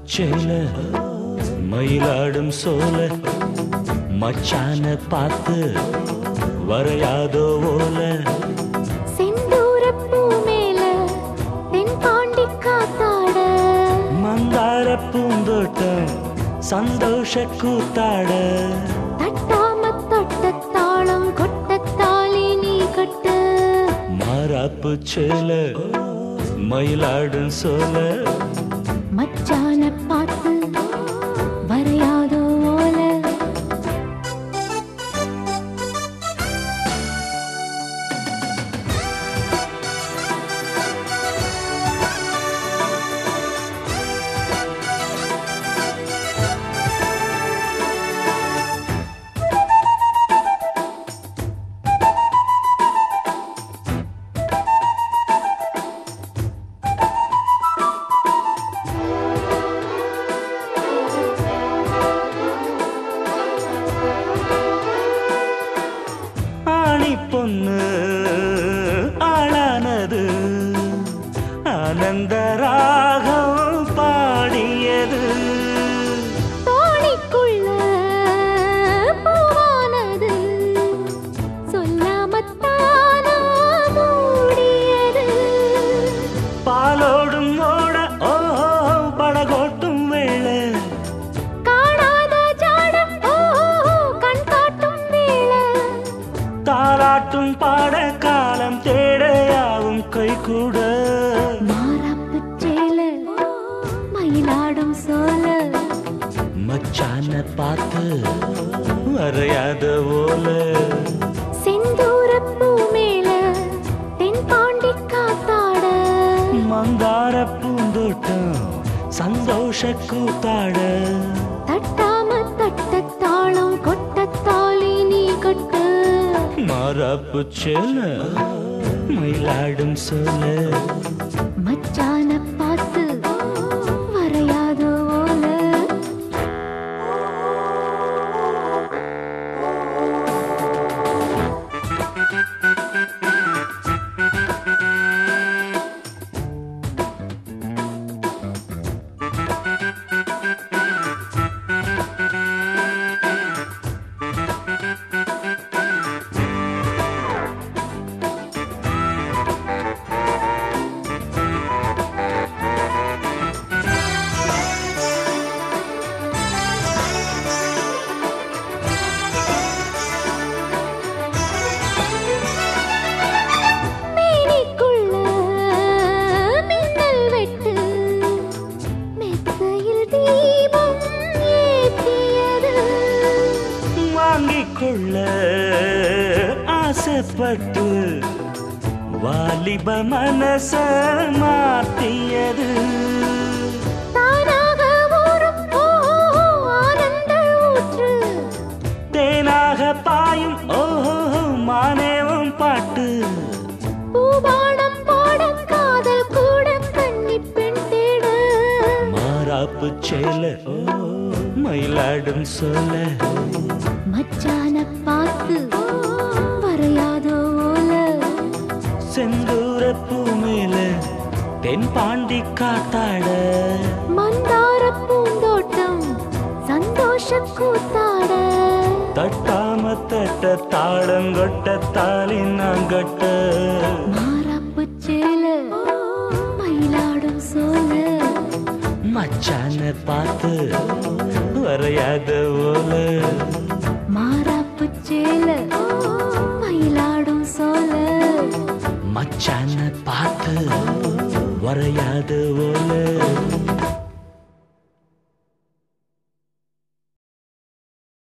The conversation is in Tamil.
சேல மயிலாடும் சோல மச்சான பார்த்து வரையாதோ ஓல செந்தூர பூ மேல தென்பாண்டி காத்தாட மந்தார பூந்தோட்டம் சந்தோஷ கூத்தாட தட்டாம தொட்ட தாளம் கொட்ட தாலி நீ கட்டு மாறாப்பு சேல மயிலாடும் சோல மச்சான பார்த்து வரையாதோ ஓல பொண்ணு ஆளானது ஆனந்த ராகம் பாடியது தோணிக்குள்ள பூவானது சொல்லாமத்தானா மூடியது பாலோடும் ஓட ஓ படகோட்டும் வேளை காணாத ஜாடம் ஓ கண் காட்டும் வேளை தாலாட்டும் பாட காலம் தேடையாவும் கை கூட மாறாப்பு சேல மயிலாடும் சோல மச்சான பார்த்து வரையாத ஓல செந்தூர பூ மேல தென்பாண்டி காத்தாட மந்தார பூந்தோட்டம் சந்தோஷ கூத்தாட தட்டாம தட்ட தாளம் கொட்ட தாலி நீ கட்டு மாறாப்பு சேல மயிலாடும் சோல மச்சான பார்த்து வரையாதோ ஓல கொள்ள ஆசைப்பட்டு வாலிப மனச மாத்தியது தானாக ஊறும் ஆனந்த ஊற்று தேனாக பாயும் ஓஹோ மானேவும் பாட்டு பூபாடம் பாட காதல் கூட கன்னி பெண் தேட மாறாப்பு சேல மயிலாடும் சோல மச்சான பார்த்து வரையாதோ ஓல செந்தூர பூ மேல தென்பாண்டி காத்தாட மந்தார பூந்தோட்டம் சந்தோஷ கூத்தாட தட்டாம தட்ட தாளங்கொட்ட தாலி நாங்கட்ட மாறாப்பு சேல மயிலாடும் சோல மச்சான பார்த்து வரையாத ஓல மாறாப்பு சேல மயிலாடும் சோல மச்சான பார்த்து வரையாத ஓல